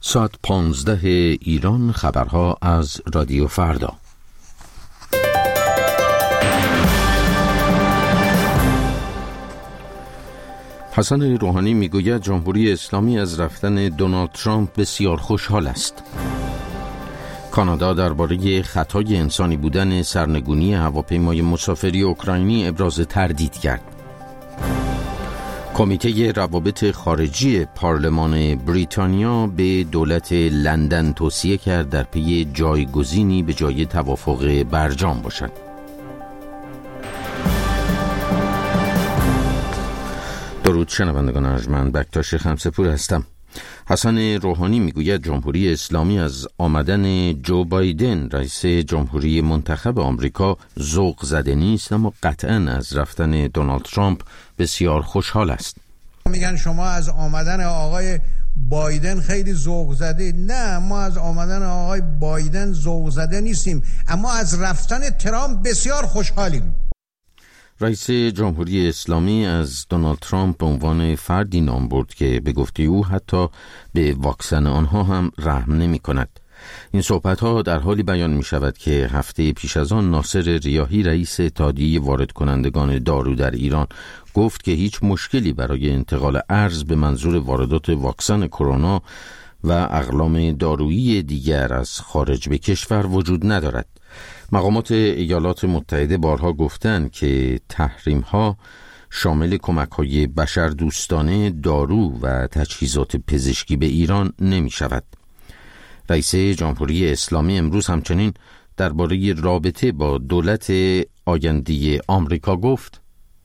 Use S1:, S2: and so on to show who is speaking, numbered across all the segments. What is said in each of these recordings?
S1: ساعت 15 ایران. خبرها از رادیو فردا. حسن روحانی میگوید جمهوری اسلامی از رفتن دونالد ترامپ بسیار خوشحال است. کانادا درباره خطای انسانی بودن سرنگونی هواپیمای مسافری اوکراینی ابراز تردید کرد. کمیته روابط خارجی پارلمان بریتانیا به دولت لندن توصیه کرد در پی جایگزینی به جای توافق برجام باشد. درود شنوندگان ارجمند، بکتاش خمسه‌پور هستم. حسن روحانی میگوید جمهوری اسلامی از آمدن جو بایدن رئیس جمهوری منتخب آمریکا ذوق زده نیست، اما قطعاً از رفتن دونالد ترامپ بسیار خوشحال است.
S2: میگن شما از آمدن آقای بایدن خیلی ذوق زده. نه، ما از آمدن آقای بایدن ذوق زده نیستیم، اما از رفتن ترامپ بسیار خوشحالیم.
S1: رئیس جمهوری اسلامی از دونالد ترامپ به عنوان فردی نام برد که به گفته او حتی به واکسن آنها هم رحم نمی کند. این صحبت‌ها در حالی بیان می شود که هفته پیش از آن ناصر ریاحی رئیس اتحادیه وارد کنندگان دارو در ایران گفت که هیچ مشکلی برای انتقال ارز به منظور واردات واکسن کرونا و اقلام دارویی دیگر از خارج به کشور وجود ندارد. مقامات ایالات متحده بارها گفتند که تحریم‌ها شامل کمک‌های بشردوستانه دارو و تجهیزات پزشکی به ایران نمی شود. رئیس جمهوری اسلامی امروز همچنین درباره رابطه با دولت آینده آمریکا گفت: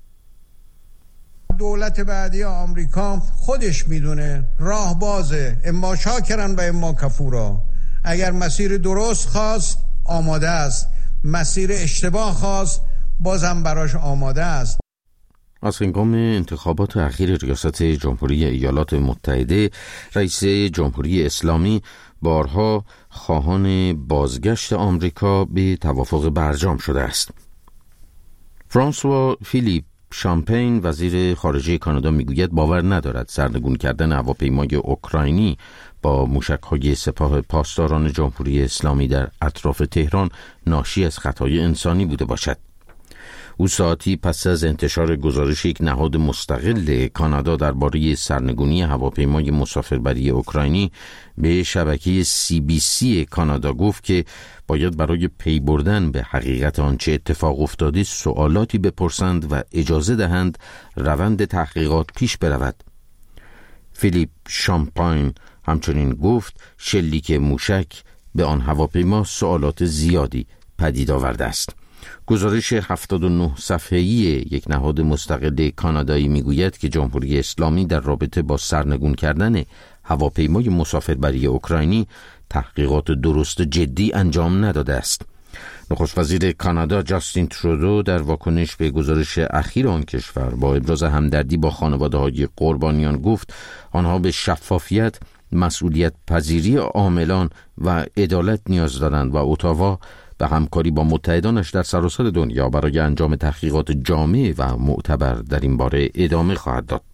S2: دولت بعدی آمریکا خودش میدونه، راه بازه، اما شاکرن و اما کفورا. اگر مسیر درست خواست آماده است، مسیر اشتباه خواست بازم براش آماده است.
S1: از هنگام انتخابات اخیر ریاست جمهوری ایالات متحده، رئیس جمهوری اسلامی بارها خواهان بازگشت آمریکا به توافق برجام شده است. فرانسوا فیلیپ شامپین وزیر خارجه کانادا میگوید باور ندارد سرنگون کردن هواپیمای اوکراینی با موشک‌های سپاه پاسداران جمهوری اسلامی در اطراف تهران ناشی از خطای انسانی بوده باشد. او ساعتی پس از انتشار گزارش یک نهاد مستقل کانادا درباره سرنگونی هواپیمای مسافربری اوکراینی به شبکه CBC کانادا گفت که باید برای پی بردن به حقیقت آنچه اتفاق افتاده سوالاتی بپرسند و اجازه دهند روند تحقیقات پیش برود. فیلیپ شامپاین همچنین گفت شلیک موشک به آن هواپیما سوالات زیادی پدید آورده است. گزارش 79 صفحه‌ای یک نهاد مستقل کانادایی میگوید که جمهوری اسلامی در رابطه با سرنگون کردن هواپیمای مسافربری اوکراینی تحقیقات درست جدی انجام نداده است. نخست وزیر کانادا جاستین ترودو در واکنش به گزارش اخیر آن کشور با ابراز همدردی با خانواده‌های قربانیان گفت آنها به شفافیت، مسئولیت پذیری عاملان و عدالت نیاز دارند و اتاوا به همکاری با متحدانش در سراسر دنیا برای انجام تحقیقات جامع و معتبر در این باره ادامه خواهد داد.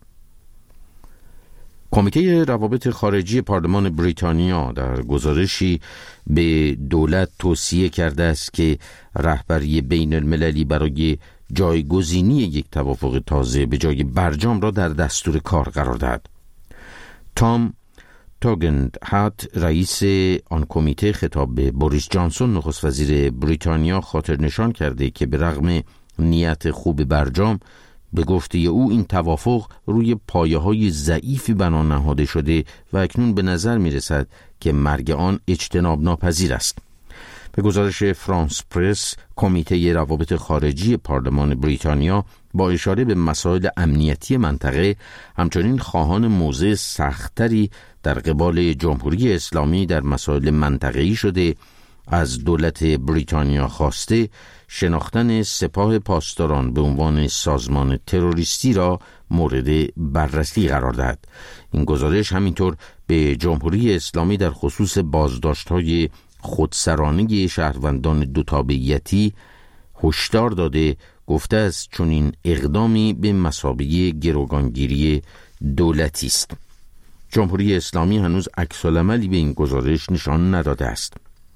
S1: کمیته روابط خارجی پارلمان بریتانیا در گزارشی به دولت توصیه کرده است که رهبری بین المللی برای جایگزینی یک توافق تازه به جای برجام را در دستور کار قرار دهد. تام توگنهات رئیس آن کمیته خطاب به بوریس جانسون نخست وزیر بریتانیا خاطر نشان کرده که به رغم نیت خوب برجام به گفته او این توافق روی پایه‌های ضعیفی بنا نهاده شده و اکنون به نظر می‌رسد که مرگ آن اجتناب ناپذیر است. به گزارش فرانس پرس، کمیته روابط خارجی پارلمان بریتانیا با اشاره به مسائل امنیتی منطقه همچنین خواهان موضع سخت‌تری در قبال جمهوری اسلامی در مسائل منطقه‌ای شده، از دولت بریتانیا خواسته شناختن سپاه پاسداران به عنوان سازمان تروریستی را مورد بررسی قرار دهد. این گزارش همینطور به جمهوری اسلامی در خصوص بازداشت‌های خودسرانه شهروندان دو تابعیتی هشدار داده، گفته است چون این اقدامی به مثابه گروگانگیری دولتی است. جمهوری اسلامی هنوز عکس‌العملی به این گزارش نشان نداده است.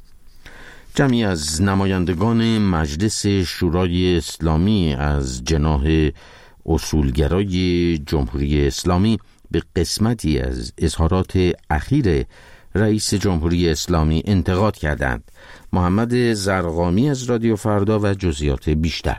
S1: جمعی از نمایندگان مجلس شورای اسلامی از جناح اصولگرای جمهوری اسلامی به قسمتی از اظهارات اخیر رئیس جمهوری اسلامی انتقاد کردند. محمد زرقامی از رادیو فردا و جزئیات بیشتر.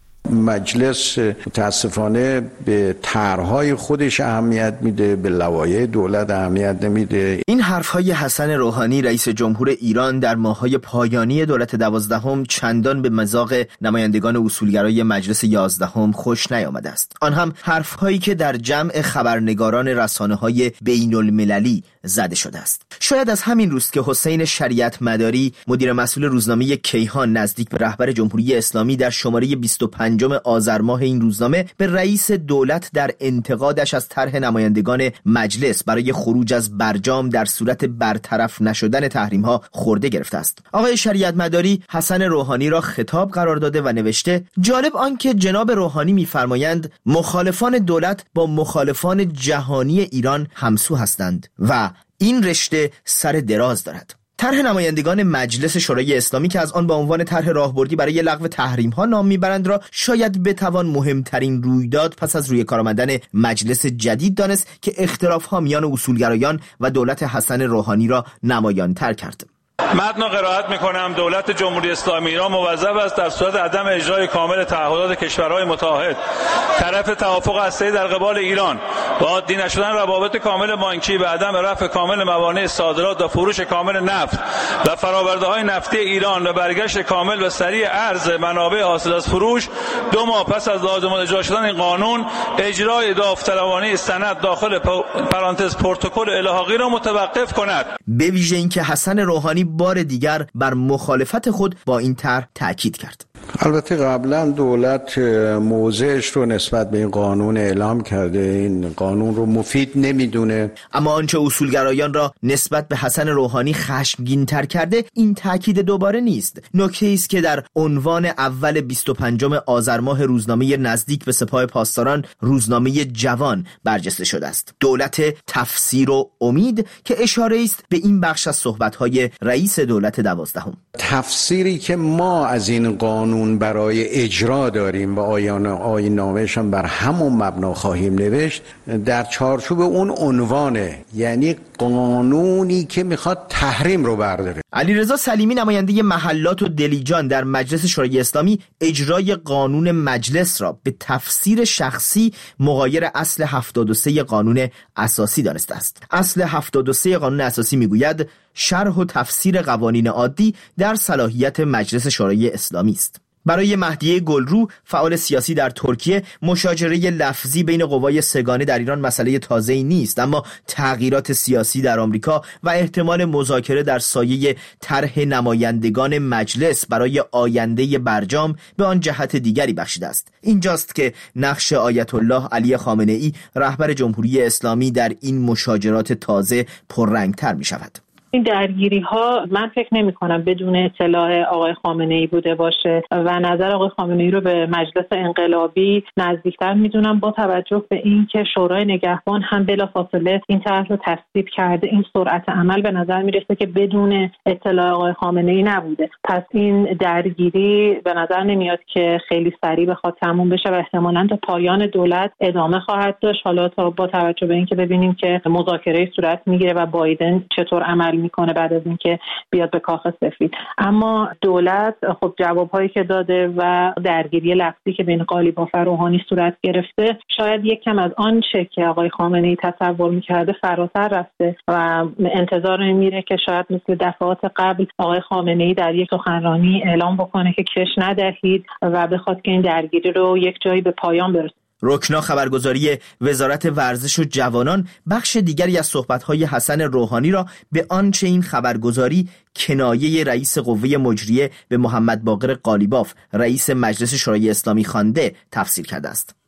S2: مجلس متاسفانه به طرح‌های خودش اهمیت میده، به لوایح دولت اهمیت نمیده.
S3: این حرف‌های حسن روحانی رئیس جمهور ایران در ماه‌های پایانی دولت 12 چندان به مذاق نمایندگان اصولگرای مجلس 11 خوش نیامده است. آن هم حرف‌هایی که در جمع خبرنگاران رسانه‌های بین‌المللی زده شده است. شاید از همین روست که حسین شریعت مداری مدیر مسئول روزنامه کیهان نزدیک به رهبر جمهوری اسلامی در شماره 25 آذر ماه این روزنامه به رئیس دولت در انتقادش از طرح نمایندگان مجلس برای خروج از برجام در صورت برطرف نشدن تحریم‌ها خورده گرفته است. آقای شریعت مداری حسن روحانی را خطاب قرار داده و نوشته: جالب آن که جناب روحانی می‌فرمایند مخالفان دولت با مخالفان جهانی ایران همسو هستند و این رشته سر دراز دارد. طرح نمایندگان مجلس شورای اسلامی که از آن با عنوان طرح راهبردی برای لغو تحریم‌ها نام میبرند را شاید بتوان مهمترین رویداد پس از روی کار آمدن مجلس جدید دانست که اختلاف‌ها میان اصولگرایان و دولت حسن روحانی را نمایان‌تر کرد.
S4: متن را قرائت می‌کنم. دولت جمهوری اسلامی ایران موظف است در صورت عدم اجرای کامل تعهدات کشورهای متعاهد طرف توافق هسته‌ای در قبال ایران با عادی نشدن روابط کامل بانکی و عدم رفع کامل موانع صادرات و فروش کامل نفت و فرآورده‌های نفتی ایران و برگشت کامل و سریع ارز منابع حاصل از فروش 2 ماه پس از لازم اجرا شدن این قانون اجرای داوطلبانه سند داخل پرانتز پروتکل الحاقی را متوقف کند.
S3: به ویژه اینکه حسن روحانی بار دیگر بر مخالفت خود با این طرح تاکید کرد.
S2: البته قبلا دولت موضعش رو نسبت به این قانون اعلام کرده، این قانون رو مفید نمیدونه.
S3: اما آنچه اصولگرایان را نسبت به حسن روحانی خشمگین‌تر کرده این تاکید دوباره نیست. نکته است که در عنوان اول 25 آذر ماه روزنامه نزدیک به سپاه پاسداران روزنامه جوان برجسته شده است. دولت تفسیر و امید که اشاره است به این بخش از صحبت‌های رئیس دولت 12.
S2: تفسیری که ما از این قانون برای اجرا داریم و آیین نامه‌اش هم بر همون مبنا خواهیم نوشت در چارچوب اون عنوانه، یعنی قانونی که میخواد تحریم رو برداره.
S3: علیرضا سلیمی نماینده محلات و دلیجان در مجلس شورای اسلامی اجرای قانون مجلس را به تفسیر شخصی مغایر اصل 73 قانون اساسی دانسته است. اصل 73 قانون اساسی میگوید شرح و تفسیر قوانین عادی در صلاحیت مجلس شورای اسلامی است. برای مهدیه گلرو فعال سیاسی در ترکیه مشاجره لفظی بین قوای سگانه در ایران مسئله تازه‌ای نیست، اما تغییرات سیاسی در آمریکا و احتمال مذاکره در سایه طرح نمایندگان مجلس برای آینده برجام به آن جهت دیگری بخشیده است. اینجاست که نقش آیت الله علی خامنه‌ای رهبر جمهوری اسلامی در این مشاجرات تازه پررنگ‌تر می‌شود.
S5: این درگیری ها من فکر نمی کنم بدون اطلاع آقای خامنه ای بوده باشه و نظر آقای خامنه ای رو به مجلس انقلابی نزدیکتر میدونم، با توجه به این که شورای نگهبان هم بلافاصله این طرح رو تصویب کرده. این سرعت عمل به نظر میرسه که بدون اطلاع آقای خامنه ای نبوده. پس این درگیری به نظر نمیاد که خیلی سریع بخواد تموم بشه و احتمالاً تا پایان دولت ادامه خواهد داشت. حالا تا با توجه به این که ببینیم که مذاکره صورت میگیره و بایدن چطور عمل میکنه بعد از اینکه بیاد به کاخ سفید. اما دولت خب جوابهایی که داده و درگیری لفظی که بین قالیباف و روحانی صورت گرفته شاید یک کم از آنچه که آقای خامنه ای تصور میکرده فراتر رفته و انتظار میره که شاید مثل دفعات قبل آقای خامنه ای در یک سخنرانی اعلام بکنه که کش ندهید و بخواد که این درگیری رو یک جایی به پایان برسونه.
S3: رکنا خبرگزاری وزارت ورزش و جوانان بخش دیگری از صحبت‌های حسن روحانی را به آنچه این خبرگزاری کنایه رئیس قوه مجریه به محمد باقر قالیباف رئیس مجلس شورای اسلامی خوانده تفسیر کرده است.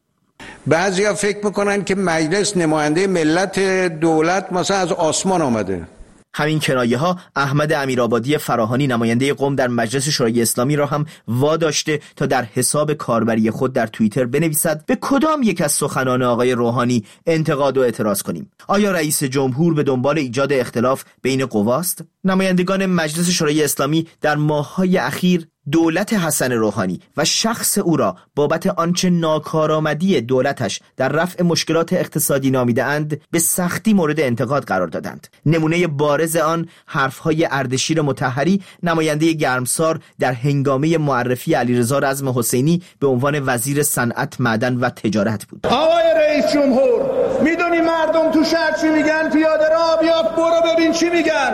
S2: بعضیا فکر میکنن که مجلس نماینده ملت، دولت مثلا از آسمان آمده.
S3: همین کنایه ها احمد امیرآبادی فراهانی نماینده قم در مجلس شورای اسلامی را هم واداشته تا در حساب کاربری خود در توییتر بنویسد به کدام یک از سخنان آقای روحانی انتقاد و اعتراض کنیم. آیا رئیس جمهور به دنبال ایجاد اختلاف بین قواست؟ نمایندگان مجلس شورای اسلامی در ماه‌های اخیر دولت حسن روحانی و شخص او را بابت آنچه ناکارآمدی دولتش در رفع مشکلات اقتصادی نامیده اند به سختی مورد انتقاد قرار دادند. نمونه بارز آن حرفهای اردشیر مطهری نماینده گرمسار در هنگامه معرفی علیرضا رزم حسینی به عنوان وزیر صنعت، معدن و تجارت بود.
S6: آقای رئیس جمهور، میدونی مردم تو شهر چی میگن؟ پیاده رو بیا برو ببین چی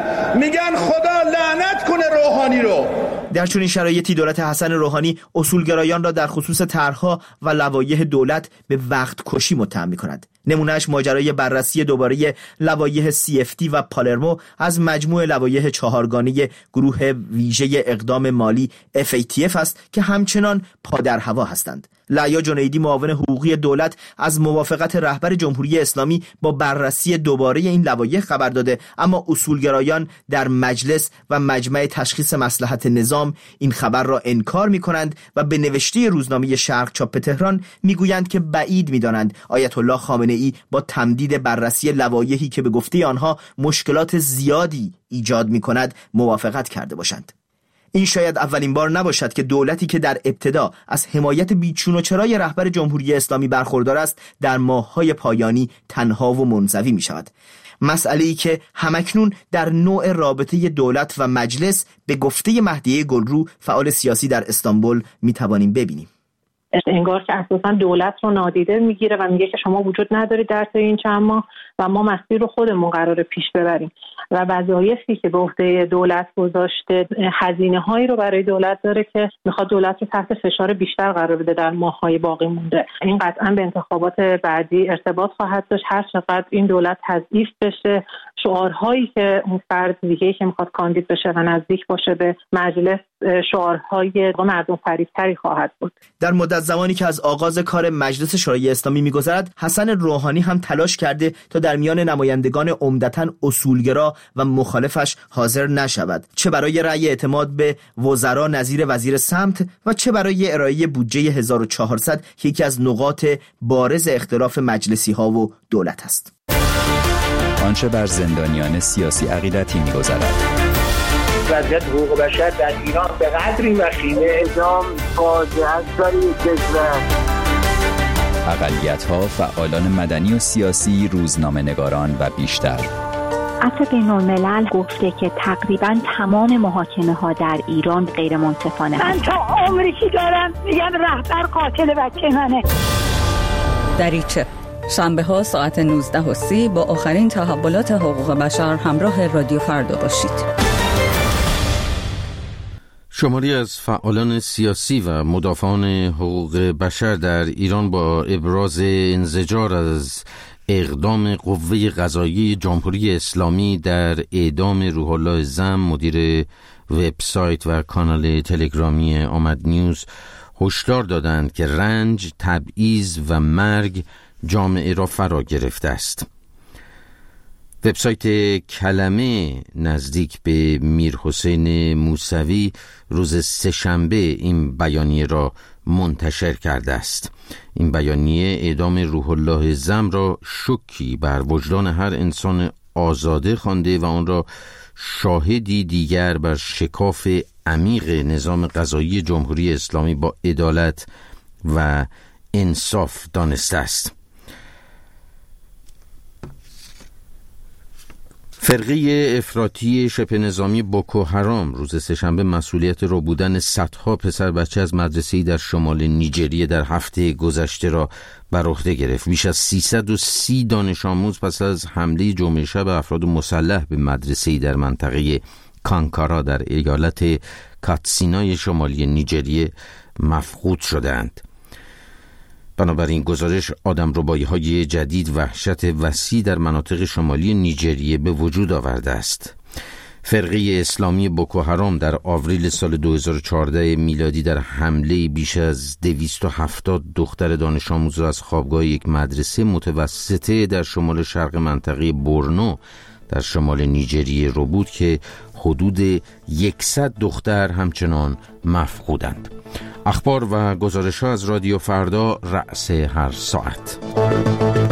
S6: میگن خدا لعنت کنه روحانی رو.
S3: در چنین شرایطی دولت حسن روحانی اصولگرایان را در خصوص طرح‌ها و لوایح دولت به وقت کشی متهم می‌کند. نمونهش ماجرای بررسی دوباره لوایح CFT و پالرمو از مجموع لوایح چهارگانه گروه ویژه اقدام مالی FATF است که همچنان پا در هوا هستند. لعیا جنیدی معاون حقوقی دولت از موافقت رهبر جمهوری اسلامی با بررسی دوباره این لوایح خبر داده، اما اصولگرایان در مجلس و مجمع تشخیص مصلحت نظام این خبر را انکار می‌کنند و به نوشته روزنامه شرق چاپ تهران می‌گویند که بعید می‌دانند آیت الله خامنه‌ای با تمدید بررسی لوایحی که به گفته آنها مشکلات زیادی ایجاد می‌کند موافقت کرده باشند. این شاید اولین بار نباشد که دولتی که در ابتدا از حمایت بیچون و چرای رهبر جمهوری اسلامی برخوردار است در ماه‌های پایانی تنها و منزوی می شود. مسئله‌ای که همکنون در نوع رابطه دولت و مجلس به گفته مهدیه گلرو فعال سیاسی در استانبول می توانیم ببینیم.
S5: انگار که اساساً دولت رو نادیده میگیره و میگه که شما وجود ندارید در طی این چند ماه و ما مسیر رو خودمون قراره پیش ببریم و وظایفی که به عهده دولت گذاشته هزینه‌هایی رو برای دولت داره که میخواد دولت رو تحت فشار بیشتر قرار بده در ماه‌های باقی مونده. این قطعاً به انتخابات بعدی ارتباط خواهد داشت. هر چقدر این دولت تضعیف بشه، شعارهایی که اون فرد دیگه‌ای که میخواد کاندید بشه و نزدیک باشه به مجلس شعارهای مردم فریب‌تری خواهد بود.
S3: در مدت زمانی که از آغاز کار مجلس شورای اسلامی می‌گذرد، حسن روحانی هم تلاش کرده تا در میان نمایندگان عمدتاً اصولگرا و مخالفش حاضر نشود، چه برای رأی اعتماد به وزرا نظیر وزیر سمت و چه برای ارائه بودجه 1400 که یکی از نقاط بارز اختلاف مجلسی‌ها و دولت است.
S7: آنچه بر زندانیان سیاسی عقیدتی می‌گذرد.
S8: وضعیت حقوق بشر در ایران به قدری وخیمه اعدام فاجعه است برای کشور.
S7: اقلیت‌ها، فعالان مدنی و سیاسی، روزنامه‌نگاران و بیشتر.
S9: عفو بین‌الملل گفته که تقریباً تمام محاکمه‌ها در ایران غیر منصفانه
S10: من تا عمری دارم میگم رهبر قاتل بچه منه.
S11: دریچه شنبه‌ها ساعت 19:30 با آخرین تحولات حقوق بشر همراه رادیو فردا باشید.
S1: شماری از فعالان سیاسی و مدافعان حقوق بشر در ایران با ابراز انزجار از اقدام قوه قضاییه جمهوری اسلامی در اعدام روح الله زم مدیر وبسایت و کانال تلگرامی آمد نیوز هشدار دادند که رنج، تبعیض و مرگ جامعه را فرا گرفته است. وبسایت کلمه نزدیک به میرحسین موسوی روز سه‌شنبه این بیانیه را منتشر کرده است. این بیانیه اعدام روح الله زم را شوکی بر وجدان هر انسان آزاده خوانده و آن را شاهدی دیگر بر شکاف عمیق نظام قضایی جمهوری اسلامی با عدالت و انصاف دانسته است. فرقه افراطی شبه نظامی بوکو حرام روز سه‌شنبه مسئولیت ربودن صدها پسر بچه از مدرسه‌ای در شمال نیجریه در هفته گذشته را بر عهده گرفت. بیش از 330 دانش آموز پس از حمله جمعه شب افراد مسلح به مدرسه‌ای در منطقه کانکارا در ایالت کاتسینای شمالی نیجریه مفقود شدند. بنابراین گزارش آدمربایی‌های جدید وحشت وسیع در مناطق شمالی نیجریه به وجود آورده است. فرقه اسلامی بوکو حرام در آوریل سال 2014 میلادی در حمله بیش از 270 دختر دانش آموز را از خوابگاه یک مدرسه متوسطه در شمال شرق منطقه بورنو در شمال نیجریه رو بود که حدود 100 دختر همچنان مفقودند. اخبار و گزارش‌ها از رادیو فردا رأس هر ساعت.